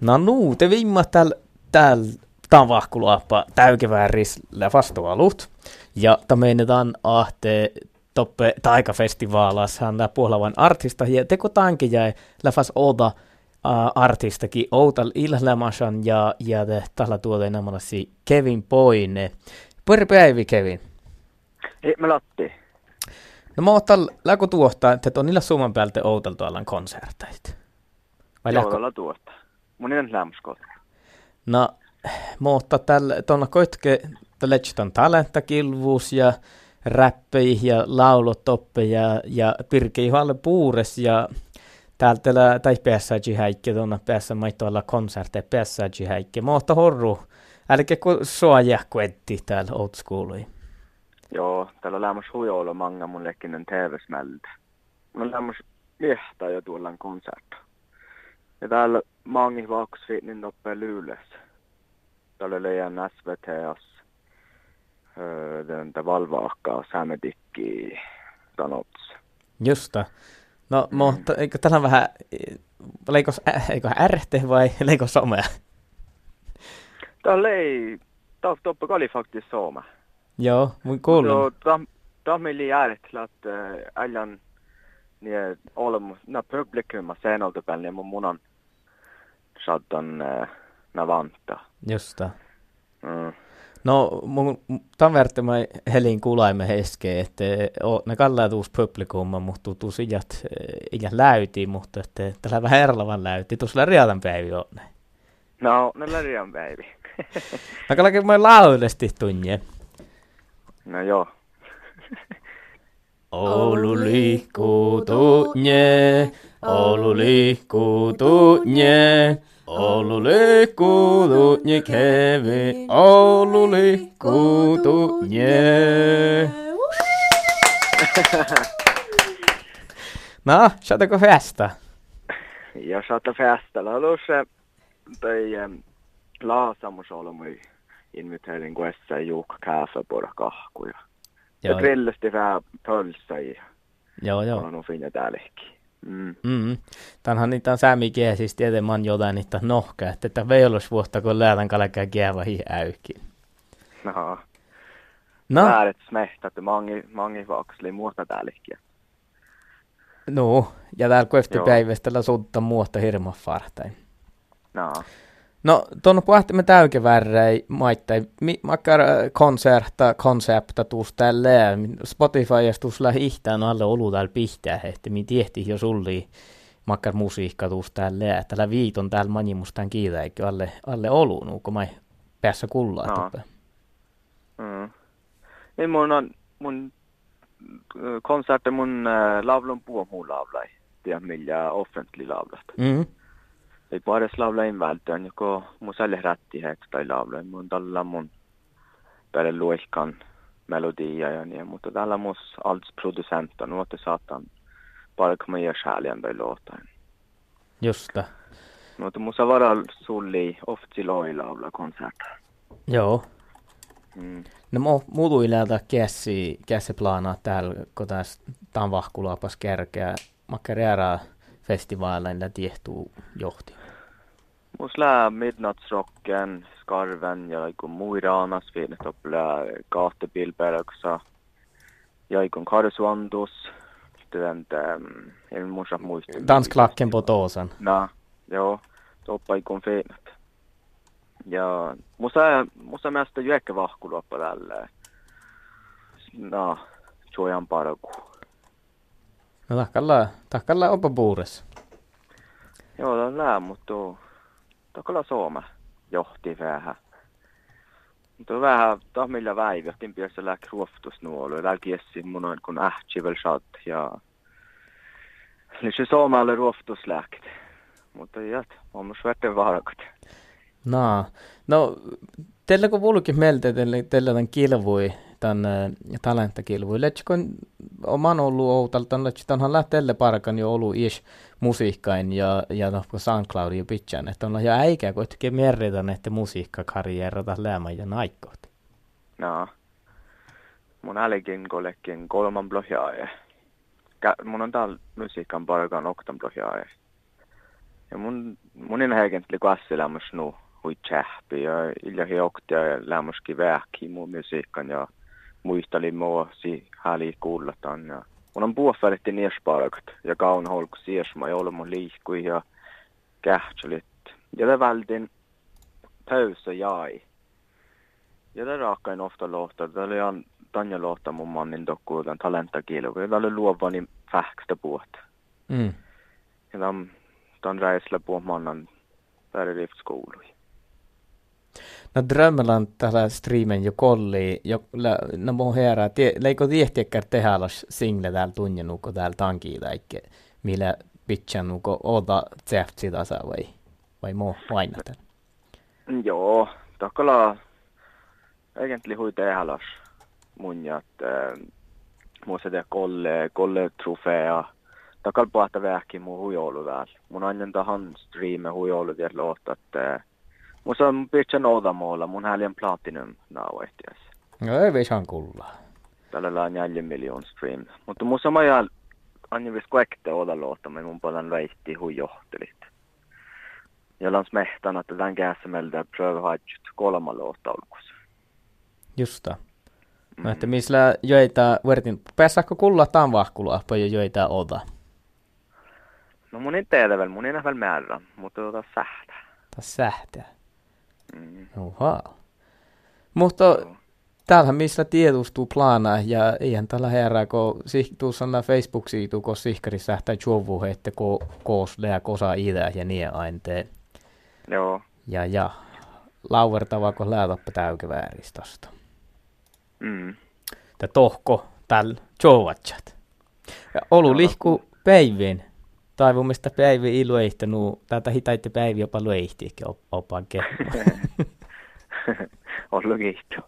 No nuu, te viimma täällä tavahkuluappa täykeväärisellä vastualut. Ja tameinetaan ahte toppe taikafestivaalassahan tää puolavan artista. Ja teko tanke jäi läfas oda artistakin outal ilhlämasan ja tällä tuote namalasi Kevin Poine. Pari päivi Kevin. Ei, me latti. No mä otan läkö tuohtaa, että on niillä summan päältä outaltu alan konserteit. Joo, olla tuosta. Mun ei lämskotra. No, mä otan tuonna koitke tällaistan talentakilvuus ja räppei ja laulotoppe ja pirkei alle puures ja täältä tai päässäji häikki tuonna päässä maittoilla konserteja päässäji häikki. Mä otan horru. Älkää kun sua jähkuetti täällä old schooliin. Joo, täällä on lämmäs hujoilla manga mun lekkinen TV-smältä. Mun on lämmäs viehtaa jo tuollaan konsertta. Ja täällä mangi vaksi niin noppee lyylös. Täällä leijan SVT:s. Tää valvaakkaa sämedikki sanots. Justa. No, mutta eikö täällä vähän, eikö ärte vai leiko somea? Täällä ei, tää toppe kali faktis sooma. Joo, mun kuulun. Tää mili äärettä, että äljan niin olemus, nää publikumma seinolta päällä, niin mun on saattan nää vantaa. Justa. No, tämän verran mä helin kuulaimme heskeen, että ne kallat uusi publikumma, mutta tuu sijat läyti, mutta että tällä vähän erlavan läyti, tuossa riatan päivi on ne. No, ne riatan päivi. No, kallakin mä laudesti tunne. No joo. Oulu liikkuu tunne, Oulu liikkuu tunne. Oulu liikkuu tunne Kevin, Oulu liikkuu tunne. No, saatako festa? Ja saatko festa. Lalussa toi laasamus olemme inviteerin kuessa juukka kaffe kahkuja. Ja grillesti vähän pölsä ja on finna täälläkin. Tänhän niitä on säämikiä, siis tietenkin man jotain niitä nohkaa, että veilosvuotta kun lähdetään kalkaa kievä äykin. No. Vääret smehtä, että mangi vakseli muuta täälläkin. No, ja täällä kueftipäivästä suutta muuta hirma fartain. No, tuonne pohtimme täykevärrei maittain, makkar konsepta tuus tälleen, Spotifysta tuus lähi ihtään alle olu täällä pihtää, että mi tiehti jo sulli makkar musiikka tuus tälleen, että tällä viiton täällä manimustaan kiitäikö alle olu, nuuko mai päässä kullaa tuppe. Niin mun konsertti mun lavlon puomuu lavlai, tiedä millä offentlig lavlasta. Ei paras laulain välttäen, joko mun sälle rättiheeksi tai laulain. Mun tällä mun päälle luihkan melodia ja niin, mutta tällä mun alts producenta, nuotte saatan palkama ja själjen tai låtain. Justa. Mutta mun saa varaa sulli ofti loi laula konserta. Joo. No muutu ilältä käsi planaa täällä, kun taas tämän vahkulaapas kärkeä makkarjärää festivaaleilla tiehtuu johti. Mus lää Midnattsrocken, Skarven ja joku muiraanas viinet oppilää kahtepilperäksä. Ja joku Karsuandus, en muista muistaa. Dansklacken på tåsen. Joo, toppa joku viinet. Ja musta mesta jäkkä vahkuloppa tällä. Tjojan parku. No tahkalla oppa puures. Joo, tämä on lää, mutta takalla sooma johti vähän. Mutta vähän tahmilla väivähtin piässä läk ruoftusnuolu. Lälkiessi mun on kun ähtsivel saat ja se soomalle ruoftusläkt. Mutta on mun svärten varakot. No, teillä kun puhukin meiltä, teillä tämän kilvui, tämän talenttakilvui. Letsikon oman ollut outalta, letsikon lähtelle parakan jo ollut musiikkain ja nohko SoundCloud ja pitchan, että on jo äikä, kun etkä merritän, että musiikkakarjärjata lämän ja naikkoot. Mun älkin kollekin 3 blogjaaja. Mun on täällä musiikan parakan 8 blogjaaja. Ja mun Munin heikentli kassi lämmös nu hui tjähpi ja ilja hiokti ja lämmöskin vähki muu musiikan ja muisteli mua si häli kuullataan ja mun on puhuvälitti niespalkat ja kaun holku siesma ja olemun liikkui ja kähtsulit ja te vältin töysä jäi ja te raakkain ofta lohta tämä oli Tanja lohta mun mannin dokkuutan talentakielu ja tämä oli luovani fähkstä puhut ja tämän reisellä puhumannan pääriliftskoului. No drömmeland tällä streamen jo kolli, no mun herää, leiko tiehtiäkkär tehdä single täällä tunnenuko täällä tankiita, eikä millä pitchanuko ota tseftsi tasa vai muu vainata? Joo, takala egentlig hui tehdä mun ja muussa tehdä kolle trofea. Takal puhta vähki muu huijoulu täällä. Mun aina tahan streame huijoulu vielä lohta, että mun on pitchan odamolla, mun häljän platinum nauehtias. No ei viisaan kullaa. Tällä on 4 miljoon stream. Mutta mun sama jääl aina vis kuekte odalohta, me mun paljon reitti huijohtelit. Ja lans mehtan, että tämän kässämeltä prövhajut 3 lohta olkus. Justa. No, että missä joita vertin, pääsääkö kulla tämän vahkulua, ja joita ota? No mun ei tiedä vielä, mun ei nähdä määrä, mutta sähtää. Sähtää? Ohaa. Mutta täällähän missä tiedustuu plana, ja eihän tällä herää, kun tuossa Facebook-siitu, kun sihkari sähtää juovuhe, että koos lää kosa idää ja niin ainteen. Joo. Ja lauvertavaa, kun läätoppa täykevääristä. Tämä tohko tällä jovatsat. Ja olu lihku päivin. Taivumista päivin ilu ehtänyt. Täältä hitaitte päivi jopa luehtiäkin opaan kehua. Ollut kiihto.